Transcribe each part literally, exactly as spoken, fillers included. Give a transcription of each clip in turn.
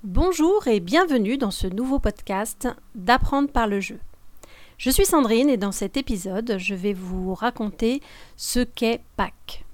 Bonjour et bienvenue dans ce nouveau podcast d'Apprendre par le jeu. Je suis Sandrine et dans cet épisode, je vais vous raconter ce qu'est Pâques.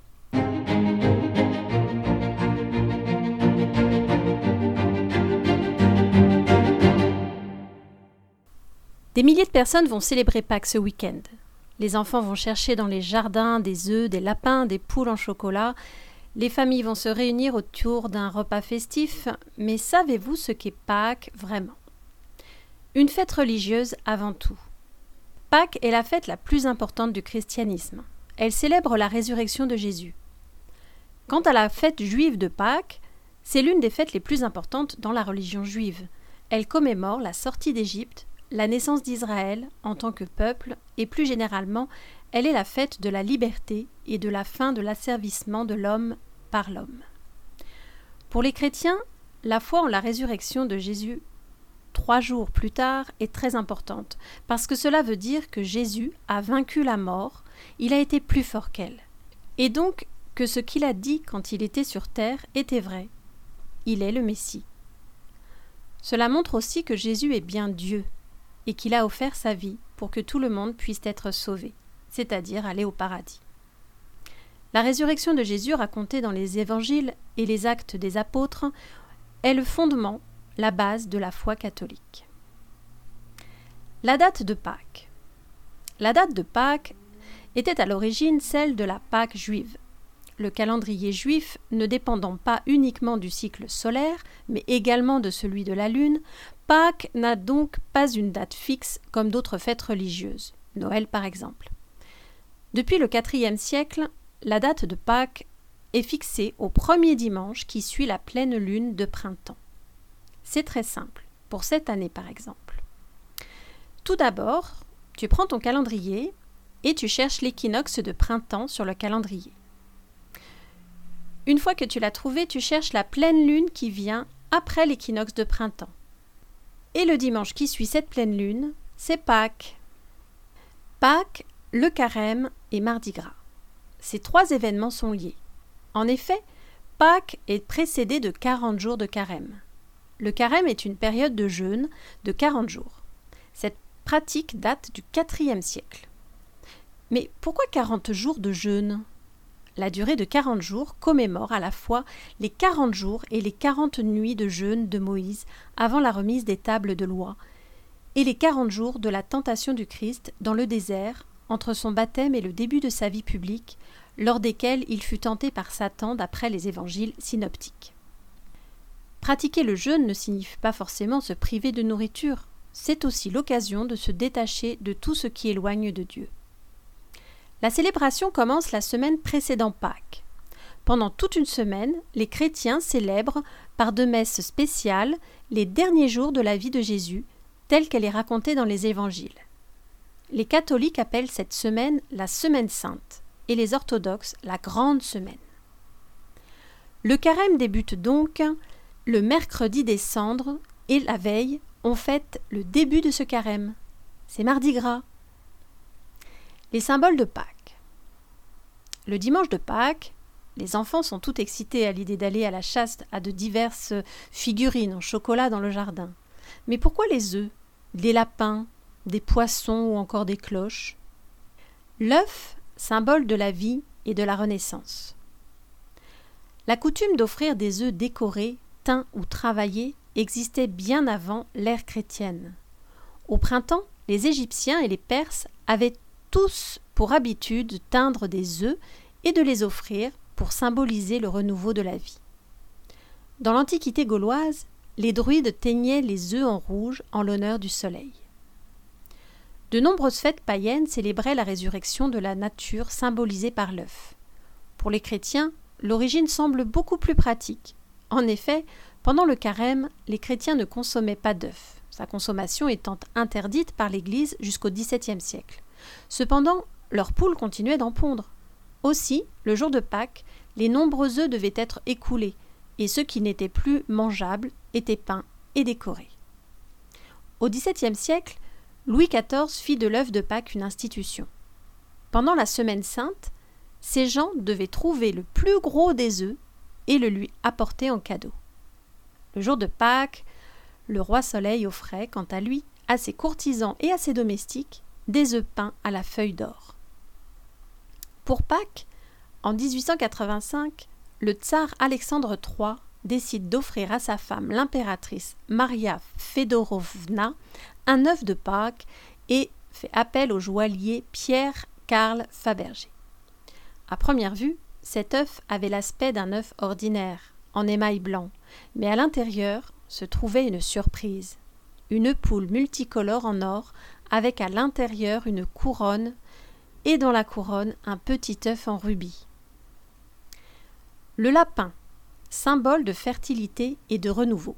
Des milliers de personnes vont célébrer Pâques ce week-end. Les enfants vont chercher dans les jardins des œufs, des lapins, des poules en chocolat. Les familles vont se réunir autour d'un repas festif, mais savez-vous ce qu'est Pâques vraiment ? Une fête religieuse avant tout. Pâques est la fête la plus importante du christianisme. Elle célèbre la résurrection de Jésus. Quant à la fête juive de Pâques, c'est l'une des fêtes les plus importantes dans la religion juive. Elle commémore la sortie d'Égypte, la naissance d'Israël en tant que peuple et plus généralement, elle est la fête de la liberté et de la fin de l'asservissement de l'homme par l'homme. Pour les chrétiens, la foi en la résurrection de Jésus trois jours plus tard est très importante parce que cela veut dire que Jésus a vaincu la mort, il a été plus fort qu'elle. Et donc que ce qu'il a dit quand il était sur terre était vrai. Il est le Messie. Cela montre aussi que Jésus est bien Dieu et qu'il a offert sa vie pour que tout le monde puisse être sauvé, c'est-à-dire aller au paradis. La résurrection de Jésus racontée dans les évangiles et les actes des apôtres est le fondement, la base de la foi catholique. La date de Pâques. La date de Pâques était à l'origine celle de la Pâque juive. Le calendrier juif ne dépendant pas uniquement du cycle solaire, mais également de celui de la lune, Pâques n'a donc pas une date fixe comme d'autres fêtes religieuses, Noël par exemple. Depuis le quatrième siècle, la date de Pâques est fixée au premier dimanche qui suit la pleine lune de printemps. C'est très simple, pour cette année par exemple. Tout d'abord, tu prends ton calendrier et tu cherches l'équinoxe de printemps sur le calendrier. Une fois que tu l'as trouvé, tu cherches la pleine lune qui vient après l'équinoxe de printemps. Et le dimanche qui suit cette pleine lune, c'est Pâques. Pâques, le carême et Mardi Gras. Ces trois événements sont liés. En effet, Pâques est précédé de quarante jours de carême. Le carême est une période de jeûne de quarante jours. Cette pratique date du quatrième siècle. Mais pourquoi quarante jours de jeûne ? La durée de quarante jours commémore à la fois les quarante jours et les quarante nuits de jeûne de Moïse avant la remise des tables de loi et les quarante jours de la tentation du Christ dans le désert entre son baptême et le début de sa vie publique, lors desquels il fut tenté par Satan d'après les évangiles synoptiques. Pratiquer le jeûne ne signifie pas forcément se priver de nourriture, c'est aussi l'occasion de se détacher de tout ce qui éloigne de Dieu. La célébration commence la semaine précédant Pâques. Pendant toute une semaine, les chrétiens célèbrent par de messes spéciales les derniers jours de la vie de Jésus, telle qu'elle est racontée dans les évangiles. Les catholiques appellent cette semaine la Semaine Sainte et les orthodoxes la Grande Semaine. Le carême débute donc le mercredi des Cendres et la veille, on fête le début de ce carême. C'est Mardi Gras. Les symboles de Pâques. Le dimanche de Pâques, les enfants sont tout excités à l'idée d'aller à la chasse à de diverses figurines en chocolat dans le jardin. Mais pourquoi les œufs, des lapins, des poissons ou encore des cloches ? L'œuf, symbole de la vie et de la renaissance. La coutume d'offrir des œufs décorés, teints ou travaillés existait bien avant l'ère chrétienne. Au printemps, les Égyptiens et les Perses avaient tous pour habitude de teindre des œufs et de les offrir pour symboliser le renouveau de la vie. Dans l'Antiquité gauloise, les druides teignaient les œufs en rouge en l'honneur du soleil. De nombreuses fêtes païennes célébraient la résurrection de la nature symbolisée par l'œuf. Pour les chrétiens, l'origine semble beaucoup plus pratique. En effet, pendant le carême, les chrétiens ne consommaient pas d'œufs, sa consommation étant interdite par l'Église jusqu'au dix-septième siècle. Cependant, leurs poules continuaient d'en pondre. Aussi, le jour de Pâques, les nombreux œufs devaient être écoulés, et ceux qui n'étaient plus mangeables étaient peints et décorés. Au dix-septième siècle, Louis quatorze fit de l'œuf de Pâques une institution. Pendant la Semaine Sainte, ces gens devaient trouver le plus gros des œufs et le lui apporter en cadeau. Le jour de Pâques, le roi Soleil offrait, quant à lui, à ses courtisans et à ses domestiques, des œufs peints à la feuille d'or. Pour Pâques, en dix-huit cent quatre-vingt-cinq, le tsar Alexandre trois décide d'offrir à sa femme, l'impératrice Maria Fédorovna, un œuf de Pâques et fait appel au joaillier Pierre Karl Fabergé. À première vue, cet œuf avait l'aspect d'un œuf ordinaire, en émail blanc, mais à l'intérieur se trouvait une surprise. Une poule multicolore en or, avec à l'intérieur une couronne, et dans la couronne un petit œuf en rubis. Le lapin, symbole de fertilité et de renouveau.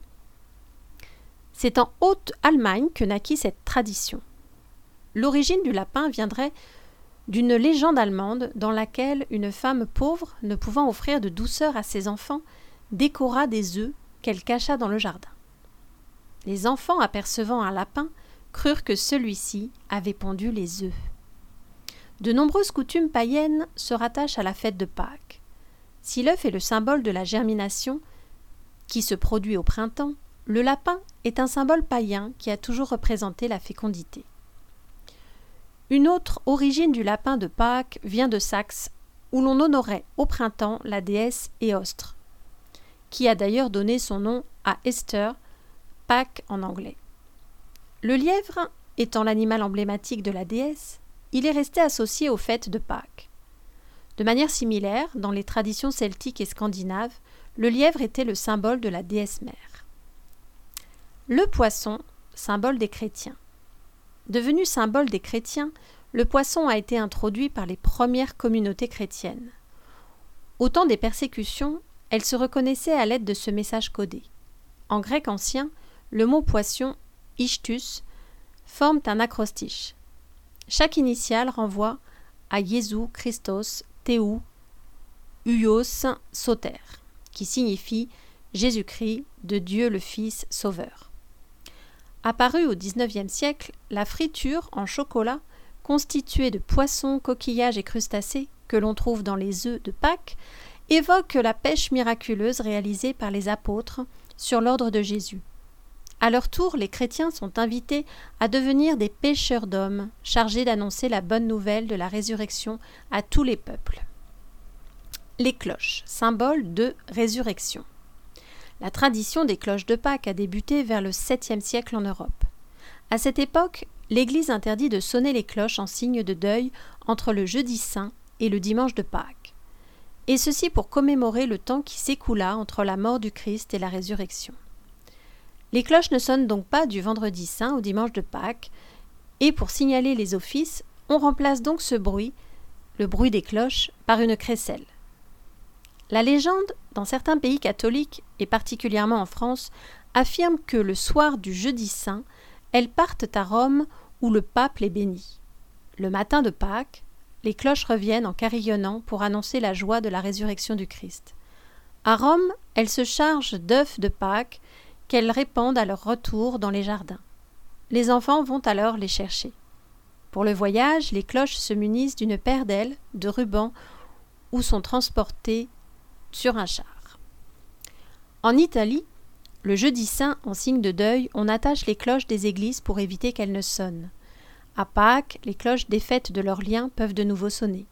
C'est en Haute-Allemagne que naquit cette tradition. L'origine du lapin viendrait d'une légende allemande dans laquelle une femme pauvre, ne pouvant offrir de douceur à ses enfants, décora des œufs qu'elle cacha dans le jardin. Les enfants, apercevant un lapin, crurent que celui-ci avait pondu les œufs. De nombreuses coutumes païennes se rattachent à la fête de Pâques. Si l'œuf est le symbole de la germination, qui se produit au printemps, le lapin est un symbole païen qui a toujours représenté la fécondité. Une autre origine du lapin de Pâques vient de Saxe, où l'on honorait au printemps la déesse Éostre, qui a d'ailleurs donné son nom à Easter, Pâques en anglais. Le lièvre étant l'animal emblématique de la déesse, il est resté associé aux fêtes de Pâques. De manière similaire, dans les traditions celtiques et scandinaves, le lièvre était le symbole de la déesse mère. Le poisson, symbole des chrétiens. Devenu symbole des chrétiens, le poisson a été introduit par les premières communautés chrétiennes. Au temps des persécutions, elles se reconnaissaient à l'aide de ce message codé. En grec ancien, le mot poisson, ichthus, forme un acrostiche. Chaque initiale renvoie à Jésus Christos Théou Huios Soter, qui signifie Jésus-Christ de Dieu le Fils Sauveur. Apparue au dix-neuvième siècle, la friture en chocolat, constituée de poissons, coquillages et crustacés que l'on trouve dans les œufs de Pâques, évoque la pêche miraculeuse réalisée par les apôtres sur l'ordre de Jésus. À leur tour, les chrétiens sont invités à devenir des pêcheurs d'hommes, chargés d'annoncer la bonne nouvelle de la résurrection à tous les peuples. Les cloches, symbole de résurrection. La tradition des cloches de Pâques a débuté vers le septième siècle en Europe. À cette époque, l'Église interdit de sonner les cloches en signe de deuil entre le jeudi saint et le dimanche de Pâques, et ceci pour commémorer le temps qui s'écoula entre la mort du Christ et la résurrection. Les cloches ne sonnent donc pas du vendredi saint au dimanche de Pâques, et pour signaler les offices, on remplace donc ce bruit, le bruit des cloches, par une crécelle. La légende, dans certains pays catholiques, et particulièrement en France, affirme que le soir du jeudi saint, elles partent à Rome où le pape les bénit. Le matin de Pâques, les cloches reviennent en carillonnant pour annoncer la joie de la résurrection du Christ. À Rome, elles se chargent d'œufs de Pâques qu'elles répandent à leur retour dans les jardins. Les enfants vont alors les chercher. Pour le voyage, les cloches se munissent d'une paire d'ailes, de rubans, ou sont transportées sur un char. En Italie, le jeudi saint, en signe de deuil, on attache les cloches des églises pour éviter qu'elles ne sonnent. À Pâques, les cloches défaites de leur lien peuvent de nouveau sonner.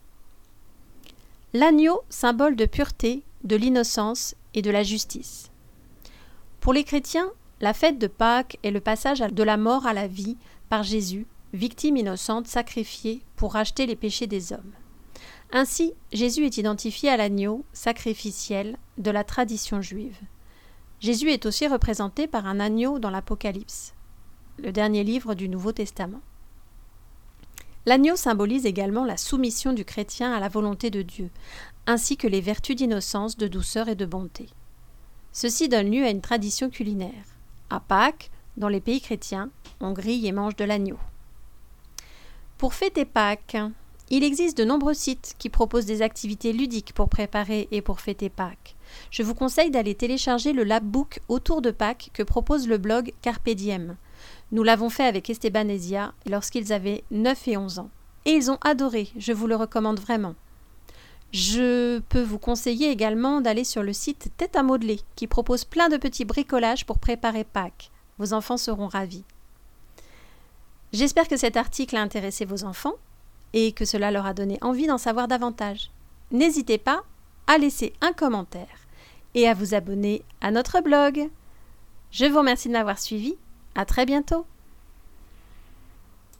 L'agneau, symbole de pureté, de l'innocence et de la justice. Pour les chrétiens, la fête de Pâques est le passage de la mort à la vie par Jésus, victime innocente sacrifiée pour racheter les péchés des hommes. Ainsi, Jésus est identifié à l'agneau sacrificiel de la tradition juive. Jésus est aussi représenté par un agneau dans l'Apocalypse, le dernier livre du Nouveau Testament. L'agneau symbolise également la soumission du chrétien à la volonté de Dieu, ainsi que les vertus d'innocence, de douceur et de bonté. Ceci donne lieu à une tradition culinaire. À Pâques, dans les pays chrétiens, on grille et mange de l'agneau. Pour fêter Pâques, il existe de nombreux sites qui proposent des activités ludiques pour préparer et pour fêter Pâques. Je vous conseille d'aller télécharger le labbook autour de Pâques que propose le blog Carpe Diem. Nous l'avons fait avec Esteban et Zia lorsqu'ils avaient neuf et onze ans. Et ils ont adoré, je vous le recommande vraiment. Je peux vous conseiller également d'aller sur le site Tête à modeler qui propose plein de petits bricolages pour préparer Pâques. Vos enfants seront ravis. J'espère que cet article a intéressé vos enfants et que cela leur a donné envie d'en savoir davantage. N'hésitez pas à laisser un commentaire et à vous abonner à notre blog. Je vous remercie de m'avoir suivi. À très bientôt.